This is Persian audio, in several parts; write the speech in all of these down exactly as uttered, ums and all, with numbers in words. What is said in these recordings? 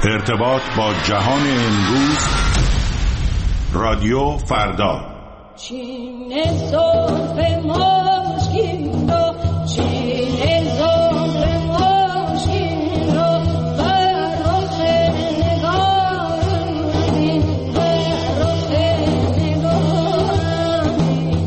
ارتباط با جهان امروز. رادیو فردا. چین زلف مشکین رو، چین زلف مشکین رو بر رخ نگارم بین، بر رخ نگارم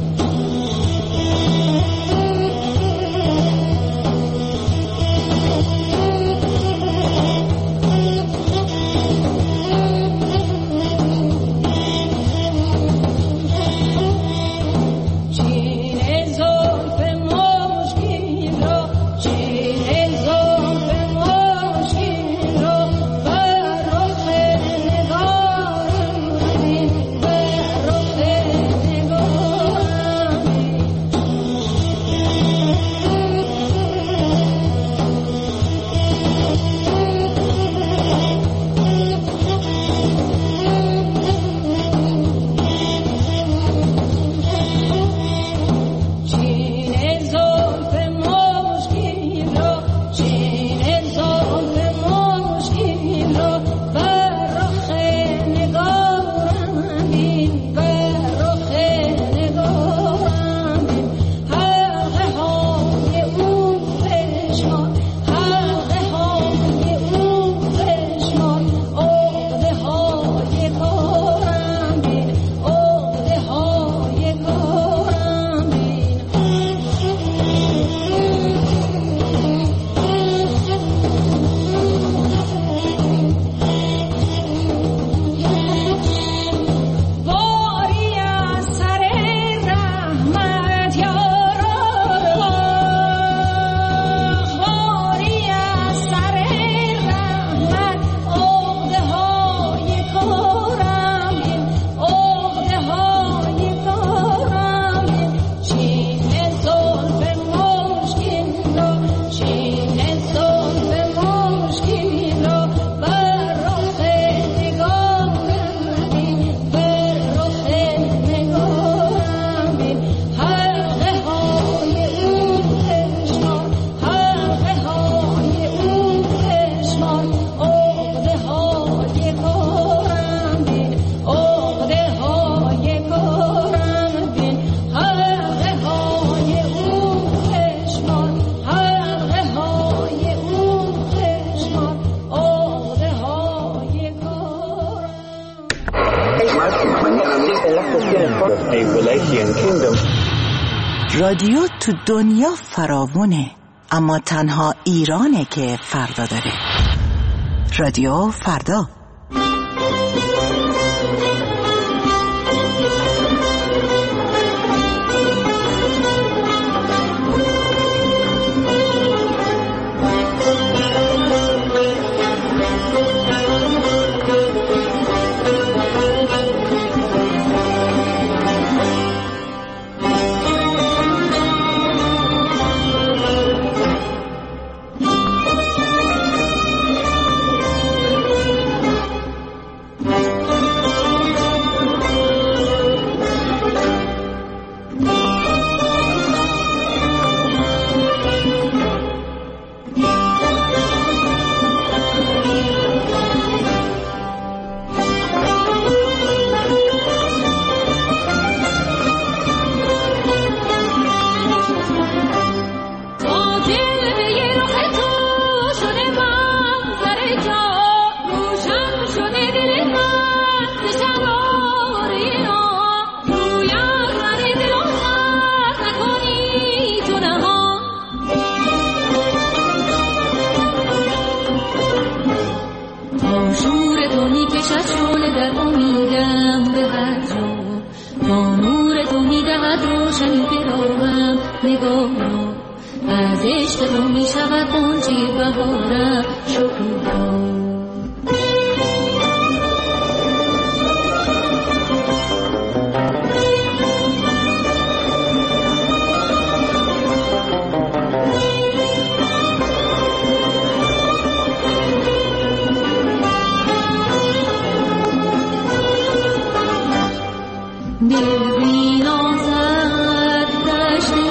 رادیو تو دنیا فراوونه، اما تنها ایرانه که فردا داره. رادیو فردا.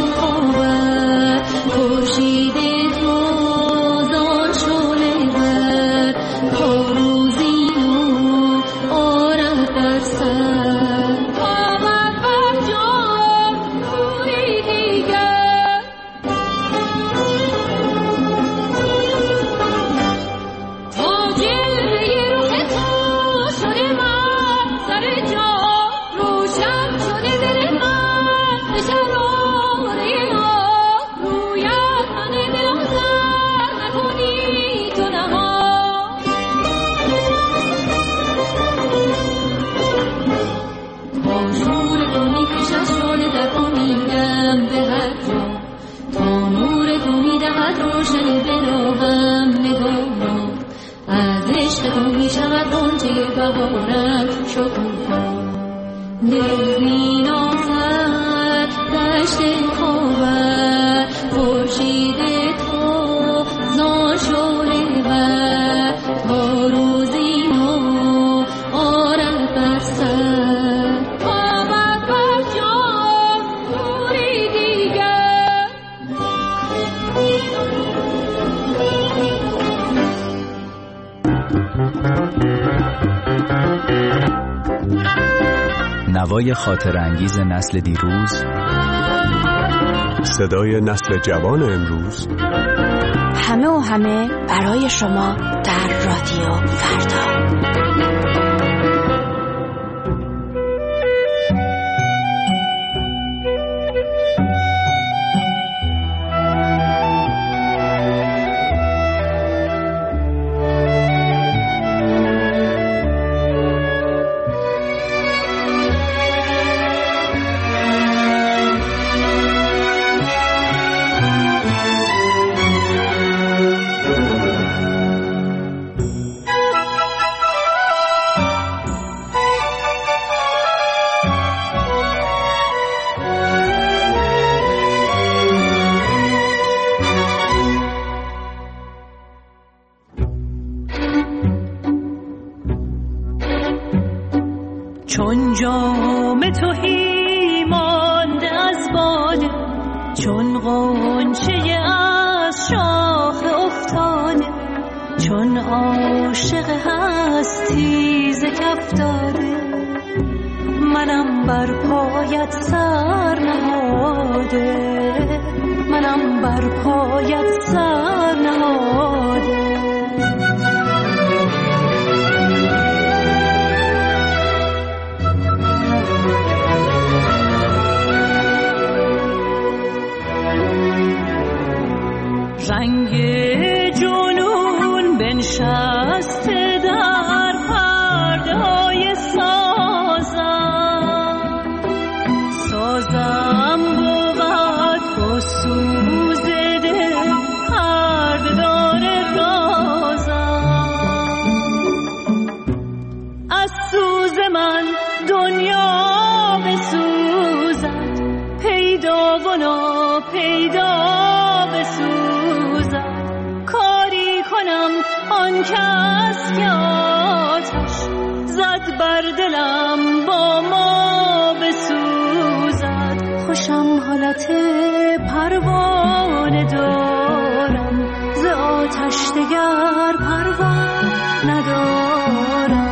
خورشید تازان شعله عاشقان می شود غنچه بهارم شکوفا دل می نازد دشت خوابت خورشید تو زان شعله بر تا روزی نو آرد بر سر آمد بر جان نوری دیگر. نوای خاطر انگیز نسل دیروز، صدای نسل جوان امروز، همه و همه برای شما در رادیو فردا. چون جام تهی مانده از باده، چون غنچه از شاخ افتاده، چون عاشق هستی ز کف داده، منم بر پایت سر نهاده، منم بر پایت سر نهاده. رنگ جنون بنشسته در پرده های سازم، سازم بود فسوز دل پرده دار رازم. از سوز من دنیا بسوزد، پیدا و ناپیدا بسوزد. کاری کنم آن کس که آتش زد بر دلم با ما بسوزد. خوشم حالت پروانه دارم، ز آتش دگر پروا ندارم.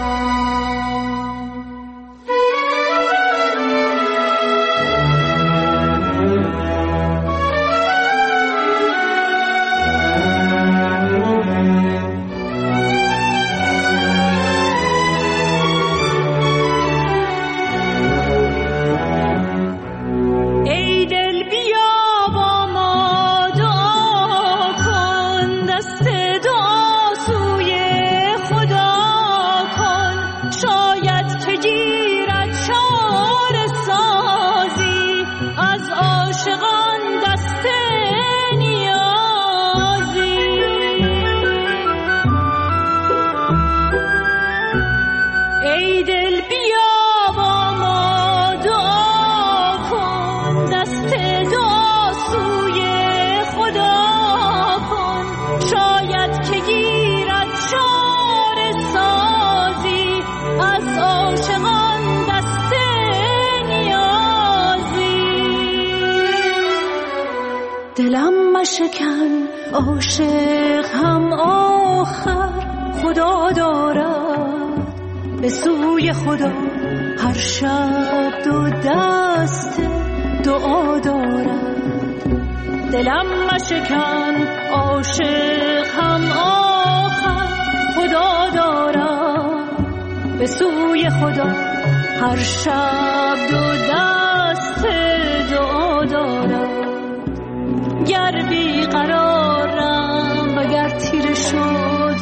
دلم مشکن عاشق هم آخر خدا دارد، به سوی خدا هر شب دو دست دعا دارد. دلم مشکن عاشق هم آخر خدا دارد، به سوی خدا هر شب دو دست دعا دارد. گر بی قرارم وگر تیره شد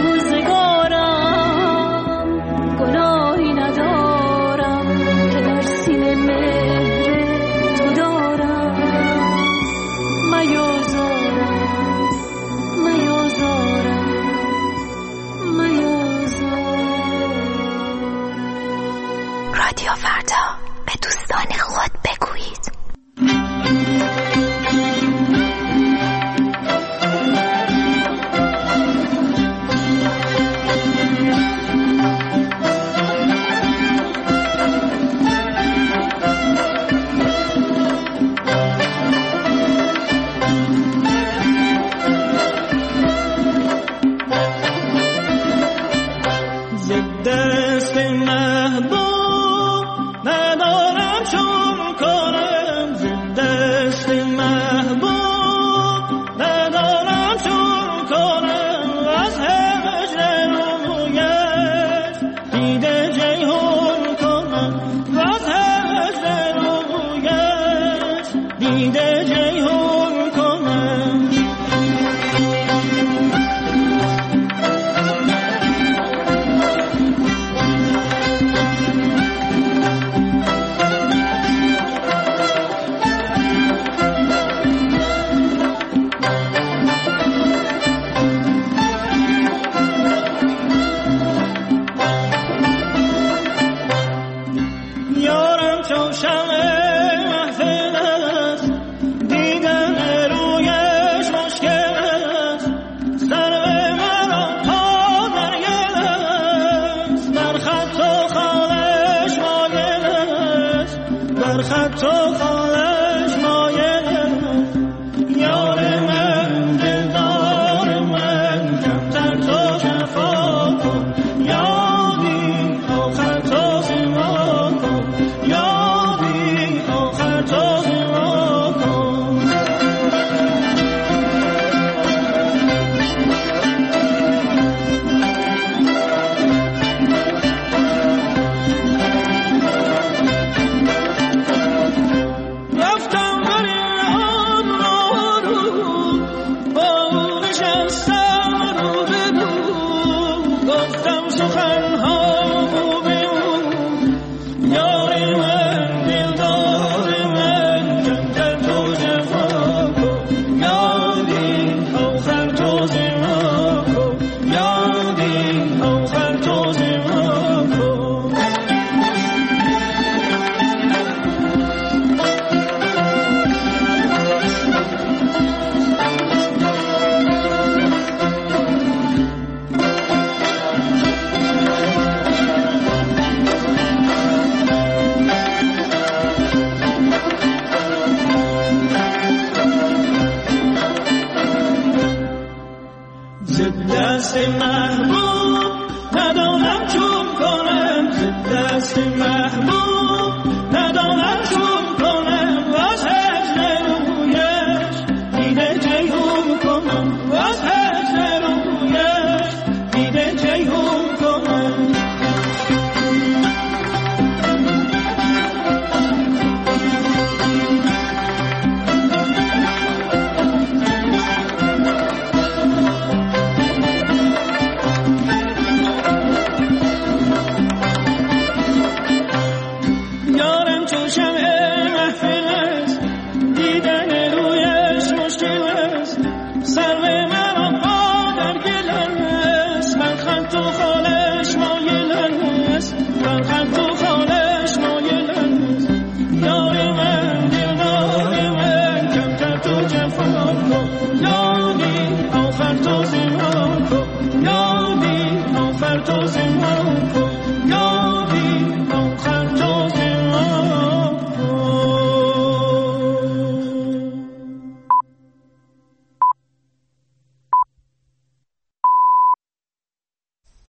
روزگارم، گناهی ندارم که در سینه مهر تو دارم. میازارم میازارم میازارم. رادیو فردا به دوستان خود بگویید. یادی آخر تو زمان کن